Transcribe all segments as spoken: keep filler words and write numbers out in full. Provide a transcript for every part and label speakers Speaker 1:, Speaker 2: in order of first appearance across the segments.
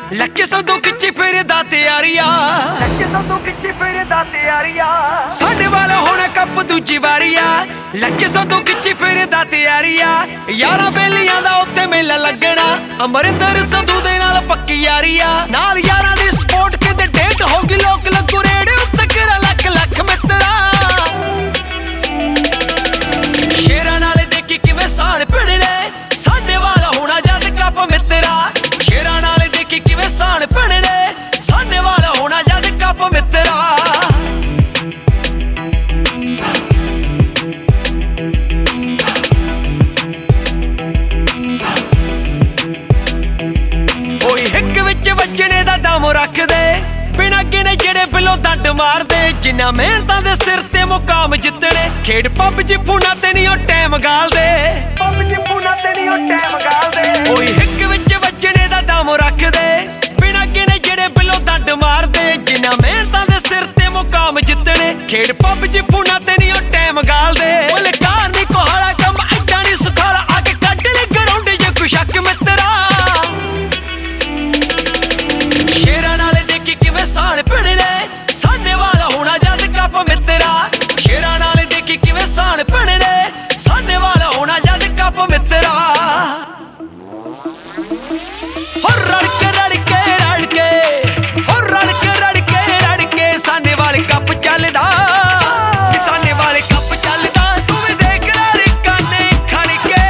Speaker 1: ਲੱਕੇ ਸੰਦੋਂ ਖਿੱਚੀ ਫਿਰਦਾ ਤਿਆਰੀਆਂ
Speaker 2: ਲੱਕੇ ਸੰਦੋਂ ਖਿੱਚੀ ਫਿਰਦਾ ਤਿਆਰੀਆਂ
Speaker 1: ਸਾਡੇ ਵਾਲਾ ਹੁਣ ਕੱਪ ਦੂਜੀ ਵਾਰੀਆ ਲੱਕੇ ਸੰਦੋਂ ਖਿੱਚੀ ਫਿਰਦਾ ਤਿਆਰੀਆਂ ਯਾਰਾਂ ਬੇਲੀਆਂ ਦਾ ਉੱਤੇ ਮੇਲਾ ਲੱਗਣਾ ਅਮਰਿੰਦਰ ਸੰਧੂ ਦੇ ਨਾਲ ਪੱਕੀ ਯਾਰੀਆ ਨਾਲ ਯਾਰਾਂ ਦੀ ਸਪੋਰਟ ਕਿਤੇ ਡੇਟ ਹੋ ਗਈ ਲੋਕ ਲੱਗੂ ਰੇੜੇ ਉੱਤੇ ਕਿਰਾ ਲੱਖ ਲੱਖ ਮਿੱਤਰਾ ਸ਼ੇਰਾਂ ਨਾਲ ਦੇਖੀ ਕਿਵੇਂ ਸਾਲ ਪੜਨੇ ਸਾਡੇ ਵਾਲਾ ਹੋਣਾ ਜਦ ਕੱਪ ਮਿੱਤਰਾ ਸ਼ੇਰਾਂ ਨਾਲ ਦੇਖੀ ਕਿਵੇਂ ਸਾਲ ਪੜਨੇ ਸਾਡੇ ਵਾਲਾ ਹੋਣਾ ਜਦ ਕੱਪ ਮਿੱਤਰਾ ਵੱਜਣੇ ਦਾ ਦਮ ਰੱਖਦੇ ਬਿਨਾਂ ਗਿਣੇ ਜਿਹੜੇ ਬਿੱਲੋਂ ਡੰਡ ਮਾਰਦੇ ਜਿੰਨਾ ਮਿਹਨਤਾਂ ਦੇ ਸਿਰ ਤੇ ਮੁਕਾਮ ਜਿੱਤਣੇ ਖੇਡ ਪੱਬ ਚ ਫੂਨਾ ਤੇ ਨਹੀਂ ਉਹ ਟਾਈਮ ਗਾਲਦੇ
Speaker 2: ਪੱਬ ਚ ਫੂਨਾ ਤੇ ਨਹੀਂ ਉਹ ਟਾਈਮ ਗਾਲਦੇ
Speaker 1: ਕੋਈ ਹਿੱਕ ਵਿੱਚ ਵੱਜਣੇ ਦਾ ਦਮ ਰੱਖਦੇ ਬਿਨਾਂ ਗਿਣੇ ਜਿਹੜੇ ਬਿੱਲੋਂ ਡੰਡ ਮਾਰਦੇ ਜਿੰਨਾ ਮਿਹਨਤਾਂ ਦੇ ਸਿਰ ਤੇ ਮੁਕਾਮ ਜਿੱਤਣੇ ਖੇਡ ਪੱਬ ਚ ਫੂਨਾ ਤੇ ਨਹੀਂ ਉਹ ਟਾਈਮ ਗਾਲਦੇ ਓਲੇ ਕਾਰ ਨਹੀਂ ਕੋਹਾਲਾ ਕੰਮ ਐਡਾ ਨਹੀਂ ਸੁਖਾਲਾ ਆ ਕੇ ਕੱਢ ਲੈ ਗਰਾਉਂਡ ਜੇ ਕੋਈ ਸ਼ੱਕ ਮਿੱਤਰਾ ਸਾਲ ਪੜਨੇ ਸਾਡੇ ਵਾਲਾ ਹੋਣਾ ਜਦ ਕੱਪ ਮਿੱਤਰਾ ਸ਼ੇਰਾਂ ਨਾਲ ਦੇਖੀ ਕਿਵੇਂ ਸਾਲ ਪੜਨੇ ਸਾਡੇ ਵਾਲਾ ਹੋਣਾ ਜਦ ਕੱਪ ਮਿੱਤਰਾ ਹੋ ਰੜ ਕੇ ਰੜ ਕੇ ਰੜ ਕੇ ਹੋ ਰੜ ਕੇ ਰੜ ਕੇ ਰੜ ਕੇ ਸਾਡੇ ਵਾਲੇ ਕੱਪ ਚੱਲਦਾ ਸਾਡੇ ਵਾਲੇ ਕੱਪ ਚੱਲਦਾ ਤੂੰ ਵੀ ਦੇਖ ਲੈ ਰਿਕਾਂ ਨੇ ਖੜ ਕੇ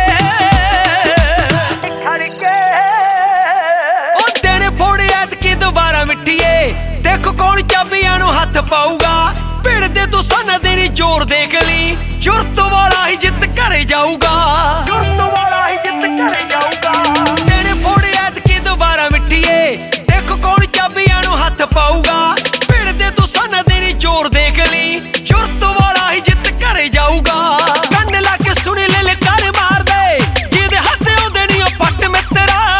Speaker 2: ਖੜ ਕੇ
Speaker 1: ਉਹ ਦਿਨ ਫੋੜ ਐਤਕੀ ਦੁਬਾਰਾ ਮਿੱਟੀਏ ਦੇਖੋ ਕੌਣ ਚਾਬੀਆਂ ਨੂੰ ਹੱਥ ਪਾਊਗਾ ਭਿੜ ਦੇ ਤੂੰ ਸਨ ਦੇ ਨੀ ਜ਼ੋਰ ਦੇਖ ਲਈ ਜੁਰਤ ਵਾਲਾ ਹੀ ਜਿੱਤ ਘਰੇ ਜਾਊਗਾ
Speaker 2: ਜੁਰਤ ਵਾਲਾ ਹੀ ਜਿੱਤ ਘਰੇ ਜਾਊਗਾ
Speaker 1: ਤੇਰੇ ਫੋੜੇ ਐਤਕੀ ਦੁਬਾਰਾ ਮਿੱਟੀਏ ਦੇਖੋ ਕੌਣ ਚਾਬੀਆਂ ਨੂੰ ਹੱਥ ਪਾਊਗਾ ਭਿੜ ਦੇ ਤੂੰ ਸਨ ਦੇ ਨੀ ਜ਼ੋਰ ਦੇਖ ਲਈ ਜੁਰਤ ਵਾਲਾ ਹੀ ਜਿੱਤ ਘਰੇ ਜਾਊਗਾ ਕੰਨ ਲਾ ਕੇ ਸੁਣੀ ਲੈ ਲੈ ਕਰ ਮਾਰਦੇ ਜਿਹਦੇ ਹੱਥ ਆਉਂਦੇ ਨੀ ਉਹ ਪੱਟ ਮਿੱਤਰਾ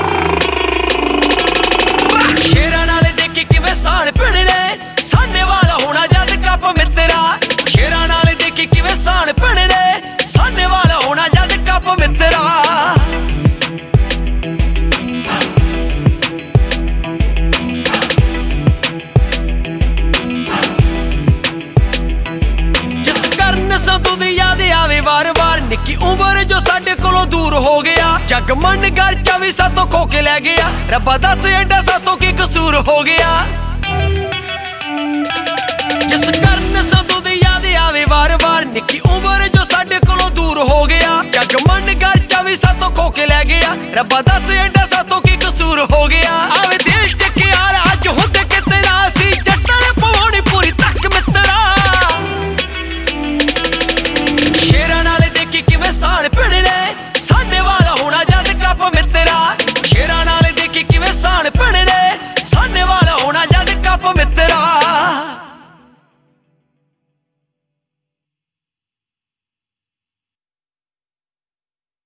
Speaker 1: ਸ਼ੇਰਾਂ ਨਾਲ ਦੇਖੀ ਕਿਵੇਂ ਸਾਲ ਪੜਨੇ ਸਾਡੇ ਵਾਲਾ ਹੋਣਾ ਜਦ ਕੱਪ ਮਿੱਤਰਾ ਸ਼ੇਰਾਂ ਨਾਲ ਦੇਖੀ ਕਿਵੇਂ ਸਾਲ ਪੜਨੇ ਸਾਡੇ ਵਾਲਾ ਹੋਣਾ ਜਦ ਕੱਪ ਮਿੱਤਰਾ ਜਿਸ ਕਰਨ ਸੰਧੂ ਦੀ ਯਾਦ ਆਵੇ ਵਾਰ-ਵਾਰ ਨਿੱਕੀ ਉਮਰ ਜੋ ਸਾਡੇ ਕੋਲੋਂ ਦੂਰ ਹੋ ਗਿਆ ਜਗ ਮਨ ਘਰ ਚਾਵੀ ਸਾਤੋਂ ਖੋ ਕੇ ਲੈ ਗਿਆ ਰੱਬਾ ਦੱਸ ਐਡਾ ਸਾਤੋਂ ਕੀ ਕਸੂਰ ਹੋ ਗਿਆ ਜਿਸ ਕਰਨ ਸੰਧੂ ਦੀ ਯਾਦ ਆਵੇ ਵਾਰ-ਵਾਰ ਨਿੱਕੀ ਉਮਰ ਜੋ ਸਾਡੇ ਕੋਲੋਂ ਦੂਰ ਹੋ ਗਿਆ ਜਗ ਮਨ ਘਰ ਚਾਵੀ ਸਾਤੋਂ ਖੋ ਕੇ ਲੈ ਗਿਆ ਰੱਬਾ ਦੱਸ ਐਡਾ